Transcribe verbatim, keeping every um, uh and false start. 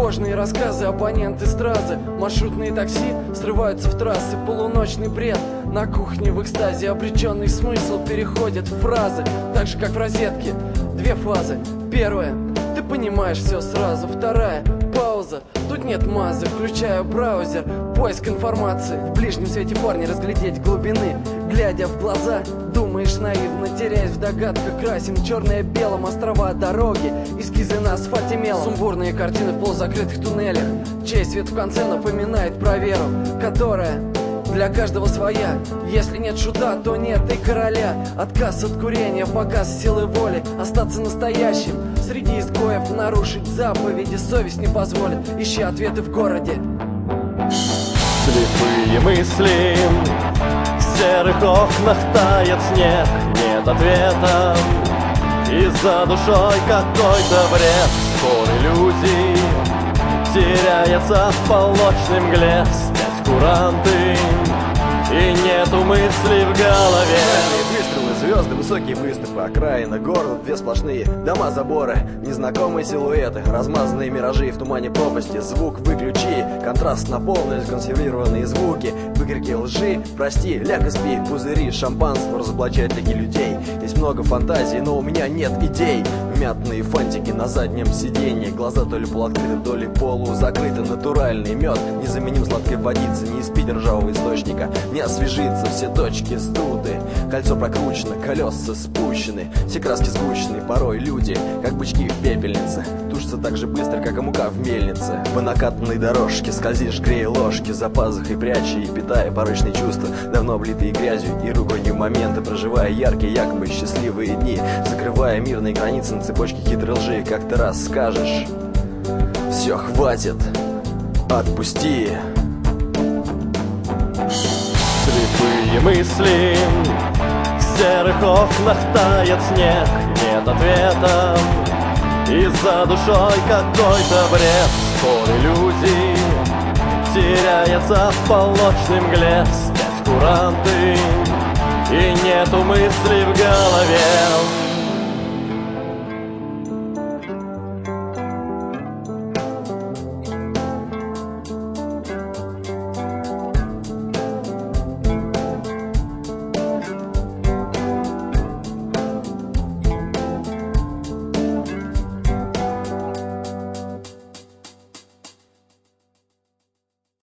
Тревожные рассказы, оппоненты стразы, маршрутные такси срываются в трассы. Полуночный бред на кухне в экстазе, обреченный смысл переходит в фразы. Так же как в розетке, две фазы. Первая, ты понимаешь все сразу. Вторая, пауза, тут нет мазы. Включаю браузер, поиск информации. В ближнем свете фар не разглядеть глубины. Глядя в глаза, думаешь наивно, теряясь в догадках. Красим черное белым острова дороги, эскизы на асфальте мелом. Сумбурные картины в полузакрытых туннелях, чей свет в конце напоминает про веру, которая для каждого своя. Если нет шута, то нет и короля. Отказ от курения, показ силы воли. Остаться настоящим среди изгоев, нарушить заповеди совесть не позволит. Ищи ответы в городе. Слепые мысли, в серых окнах тает снег. Нет ответа, и за душой какой-то бред. Спор иллюзий теряется в полночной мгле. Спять куранты, и нету мысли в голове. Выстрелы, звезды, высокие выступы, окраина города, две сплошные дома, заборы, незнакомые силуэты, размазанные миражи в тумане пропасти. Звук выключи, контраст на полную, консервированные звуки, выкрики лжи, прости, ляг и спи, пузыри, шампанского разоблачают таких людей. Есть много фантазий, но у меня нет идей. Мятные фантики на заднем сиденье, глаза то ли полуоткрыты, то ли полузакрыты. Натуральный мед, незаменим сладкой водицы, не из пить ржавого источника, не освежится, все точки сдуты, кольцо прокручено, колеса спущены, все краски сгущены, порой люди, как бычки в пепельнице, тушатся так же быстро, как и мука в мельнице. По накатанной дорожке скользишь, грея ложки, за пазухой пряча и питая порочные чувства, давно облитые грязью и руганью моменты, проживая яркие, якобы счастливые дни, закрывая мирные границы на цепочке хитрой лжи. Как-то раз скажешь: все, хватит, отпусти. Слепые мысли, в серых окнах тает снег. Нет ответа, и за душой какой-то бред. Спор иллюзий теряется в полночной мгле. Спять куранты, и нету мысли в голове.